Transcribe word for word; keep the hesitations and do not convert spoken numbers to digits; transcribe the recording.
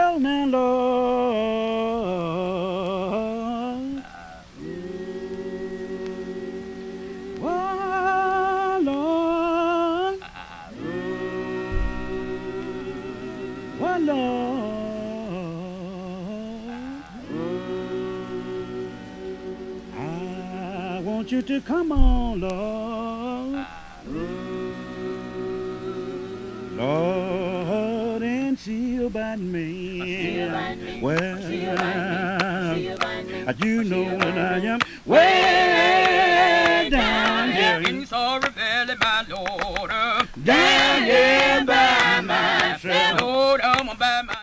Well, now, Lord. Well, Lord. Well, Lord. I want you to come on, Lord. Lord, and see about me. See about me. Well, See about me. See about me. you know See when I am Way way down here here in Sorrow Valley, my Lord. down here